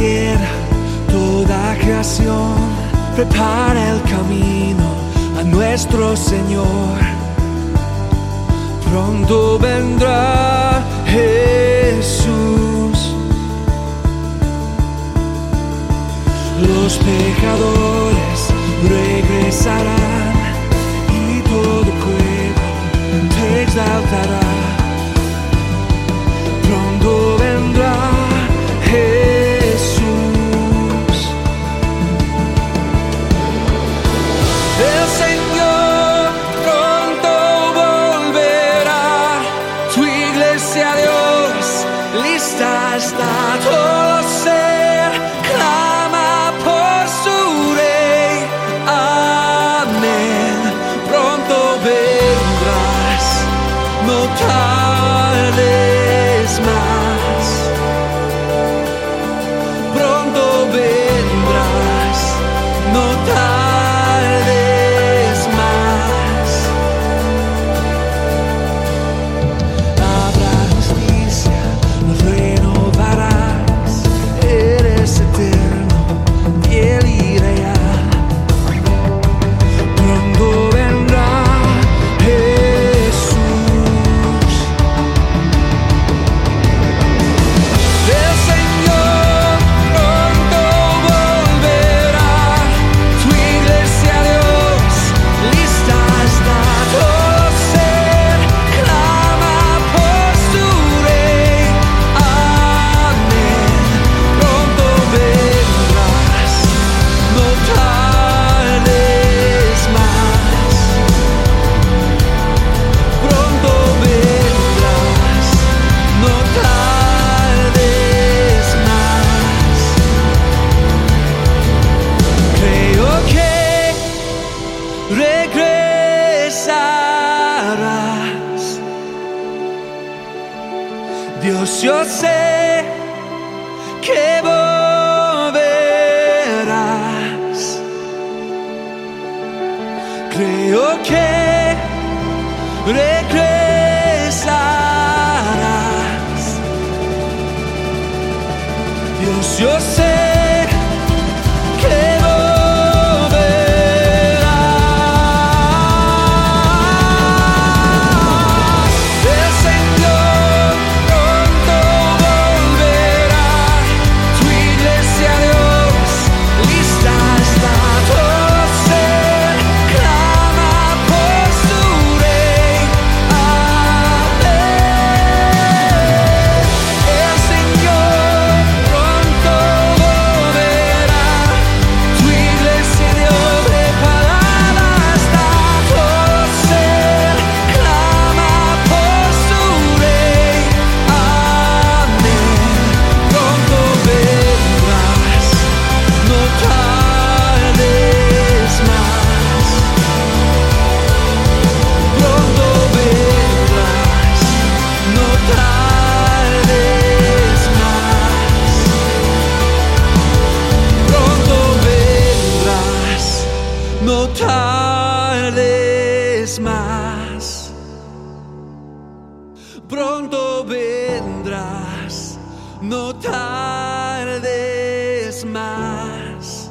tierra, toda creación prepara el camino a nuestro Señor. Pronto vendrá Jesús. Los pecadores regresarán y todo pueblo te exaltará. Pronto vendrá Jesús. El Señor pronto volverá. Tu iglesia, Dios, lista está. Todo ser clama por su Rey. Amén. Pronto vendrás, no tardes más. Pronto vendrás, no tardes más. Habrá justicia, nos renovarás. Eres eterno, fiel y real. Pronto vendrá Jesús. El Señor pronto volverá. Tu iglesia, Dios, lista está. Todo ser clama por su Rey. Amén. Pronto vendrás, no tardes más. Pronto vendrás, no tardes más. Creo que regresarás. Dios, yo sé que volverás. Creo que regresarás. Dios, yo sé que volverás. El Señor pronto volverá. Tu iglesia, Dios, lista está. Todo ser clama por su Rey. Amén. El Señor pronto volverá. Tu iglesia, Dios, preparada está. Todo ser clama por su Rey. Amén. Pronto vendrás, no tardes más. Pronto vendrás, no tardes más. Pronto vendrás, no tardes más. Pronto vendrás, no tardes más.